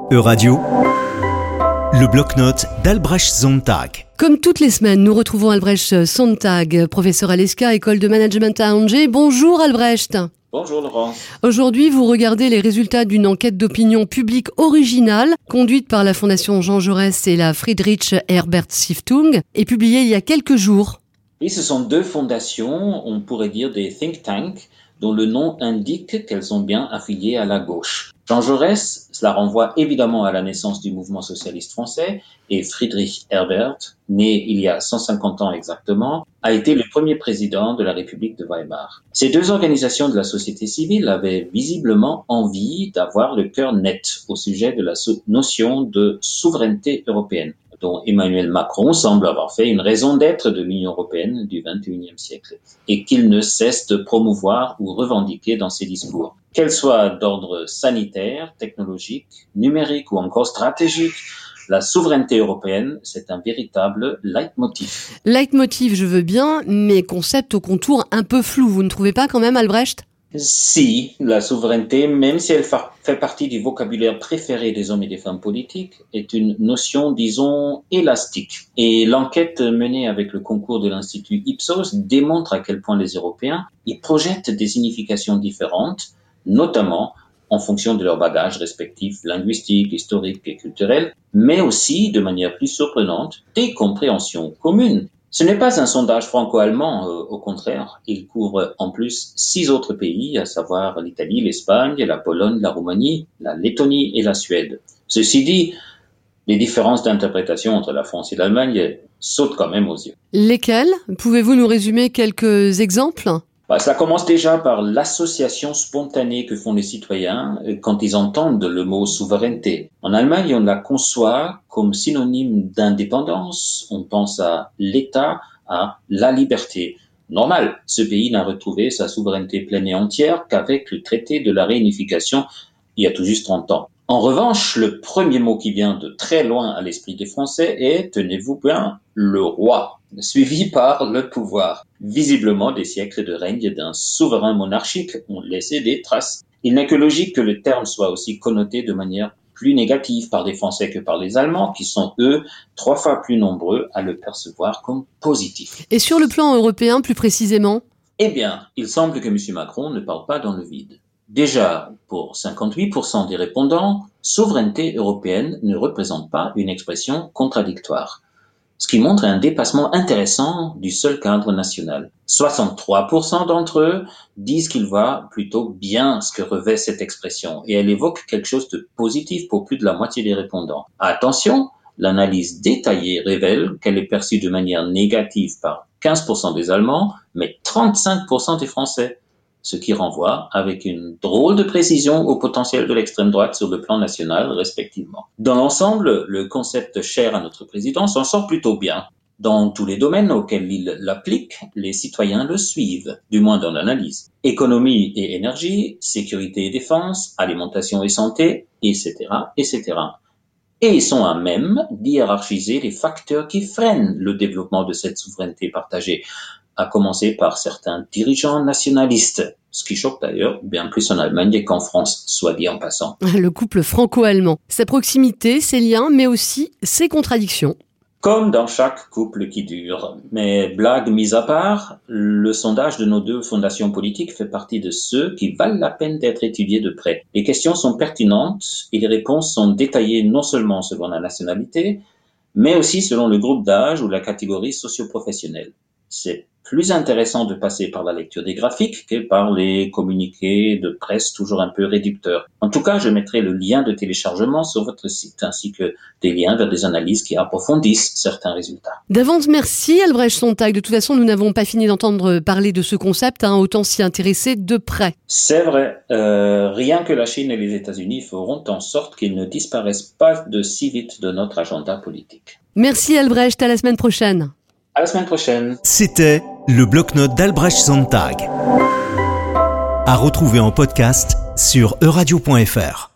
Euradio, le bloc-notes d'Albrecht Sontag. Comme toutes les semaines, nous retrouvons Albrecht Sontag, professeur à l'ESCA, école de management à Angers. Bonjour Albrecht. Bonjour Laurence. Aujourd'hui, vous regardez les résultats d'une enquête d'opinion publique originale conduite par la Fondation Jean Jaurès et la Friedrich Ebert Stiftung et publiée il y a quelques jours. Oui, ce sont deux fondations, on pourrait dire des think tanks, dont le nom indique qu'elles sont bien affiliées à la gauche. Jean Jaurès, cela renvoie évidemment à la naissance du mouvement socialiste français, et Friedrich Ebert, né il y a 150 ans exactement, a été le premier président de la République de Weimar. Ces deux organisations de la société civile avaient visiblement envie d'avoir le cœur net au sujet de la notion de souveraineté européenne, dont Emmanuel Macron semble avoir fait une raison d'être de l'Union européenne du XXIe siècle, et qu'il ne cesse de promouvoir ou revendiquer dans ses discours. Qu'elle soit d'ordre sanitaire, technologique, numérique ou encore stratégique, la souveraineté européenne, c'est un véritable leitmotiv. Leitmotiv, je veux bien, mais concept au contour un peu flou, vous ne trouvez pas quand même, Albrecht ? Si, la souveraineté, même si elle fait partie du vocabulaire préféré des hommes et des femmes politiques, est une notion, disons, élastique. Et l'enquête menée avec le concours de l'Institut Ipsos démontre à quel point les Européens y projettent des significations différentes, notamment en fonction de leur bagage respectif linguistique, historique et culturel, mais aussi, de manière plus surprenante, des compréhensions communes. Ce n'est pas un sondage franco-allemand, au contraire. Il couvre en plus 6 autres pays, à savoir l'Italie, l'Espagne, la Pologne, la Roumanie, la Lettonie et la Suède. Ceci dit, les différences d'interprétation entre la France et l'Allemagne sautent quand même aux yeux. Lesquelles ? Pouvez-vous nous résumer quelques exemples ? Cela commence déjà par l'association spontanée que font les citoyens quand ils entendent le mot souveraineté. En Allemagne, on la conçoit comme synonyme d'indépendance. On pense à l'État, à la liberté. Normal, ce pays n'a retrouvé sa souveraineté pleine et entière qu'avec le traité de la réunification il y a tout juste 30 ans. En revanche, le premier mot qui vient de très loin à l'esprit des Français est, tenez-vous bien, le roi, suivi par le pouvoir. Visiblement, des siècles de règne d'un souverain monarchique ont laissé des traces. Il n'est que logique que le terme soit aussi connoté de manière plus négative par les Français que par les Allemands, qui sont, eux, 3 fois plus nombreux à le percevoir comme positif. Et sur le plan européen, plus précisément ? Eh bien, il semble que M. Macron ne parle pas dans le vide. Déjà, pour 58% des répondants, souveraineté européenne ne représente pas une expression contradictoire, ce qui montre un dépassement intéressant du seul cadre national. 63% d'entre eux disent qu'ils voient plutôt bien ce que revêt cette expression, et elle évoque quelque chose de positif pour plus de la moitié des répondants. Attention, l'analyse détaillée révèle qu'elle est perçue de manière négative par 15% des Allemands, mais 35% des Français, ce qui renvoie avec une drôle de précision au potentiel de l'extrême droite sur le plan national, respectivement. Dans l'ensemble, le concept cher à notre président s'en sort plutôt bien. Dans tous les domaines auxquels il l'applique, les citoyens le suivent, du moins dans l'analyse. Économie et énergie, sécurité et défense, alimentation et santé, etc., etc. Et ils sont à même d'hiérarchiser les facteurs qui freinent le développement de cette souveraineté partagée, à commencer par certains dirigeants nationalistes, ce qui choque d'ailleurs bien plus en Allemagne qu'en France, soit dit en passant. Le couple franco-allemand, sa proximité, ses liens, mais aussi ses contradictions. Comme dans chaque couple qui dure. Mais blague mise à part, le sondage de nos deux fondations politiques fait partie de ceux qui valent la peine d'être étudiés de près. Les questions sont pertinentes et les réponses sont détaillées non seulement selon la nationalité, mais aussi selon le groupe d'âge ou la catégorie socio-professionnelle. C'est plus intéressant de passer par la lecture des graphiques que par les communiqués de presse toujours un peu réducteurs. En tout cas, je mettrai le lien de téléchargement sur votre site, ainsi que des liens vers des analyses qui approfondissent certains résultats. D'avance, merci Albrecht Sontag. De toute façon, nous n'avons pas fini d'entendre parler de ce concept, autant s'y intéresser de près. C'est vrai, rien que la Chine et les États-Unis feront en sorte qu'ils ne disparaissent pas de si vite de notre agenda politique. Merci Albrecht, à la semaine prochaine. À la semaine prochaine. C'était le bloc-notes d'Albrecht Sontag. À retrouver en podcast sur euradio.fr.